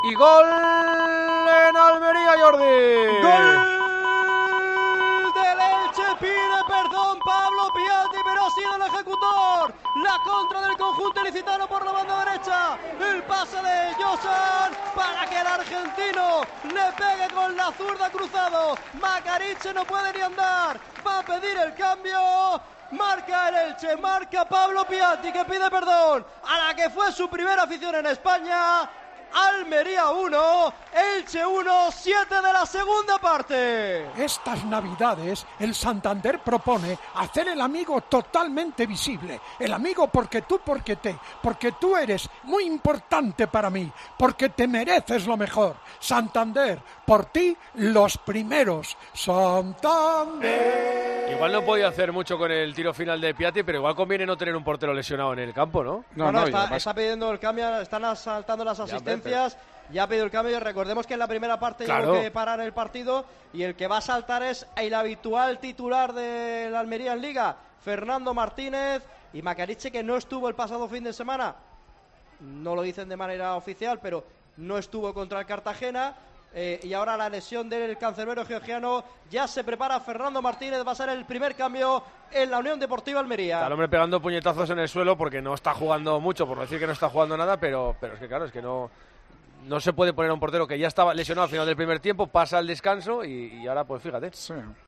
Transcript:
Y gol en Almería, Jordi. ¡Gol del Elche! Pide perdón Pablo Piatti, pero ha sido el ejecutor. La contra del conjunto ilicitano por la banda derecha. El pase de Josan para que el argentino le pegue con la zurda cruzado. Macariche no puede ni andar. Va a pedir el cambio. Marca el Elche, marca Pablo Piatti, que pide perdón a la que fue su primera afición en España. Almería 1, Elche 1, 7 de la segunda parte. Estas navidades el Santander propone hacer el amigo totalmente visible. El amigo porque tú eres muy importante para mí, porque te mereces lo mejor. Santander, por ti los primeros. Santander. Igual no podía hacer mucho con el tiro final de Piatti, pero igual conviene no tener un portero lesionado en el campo, ¿no? No, está pidiendo el cambio, están asaltando las asistencias. Ya ha pedido el cambio. Recordemos que en la primera parte tuvo que parar el partido y el que va a saltar es el habitual titular de la Almería en Liga, Fernando Martínez. Y Macariche, que no estuvo el pasado fin de semana, no lo dicen de manera oficial, pero no estuvo contra el Cartagena. Y ahora la lesión del cancerbero georgiano, ya se prepara Fernando Martínez, va a ser el primer cambio en la Unión Deportiva Almería. Está el hombre pegando puñetazos en el suelo porque no está jugando mucho, por decir que no está jugando nada, pero es que claro, es que no se puede poner a un portero que ya estaba lesionado al final del primer tiempo, pasa al descanso y ahora pues fíjate. Sí.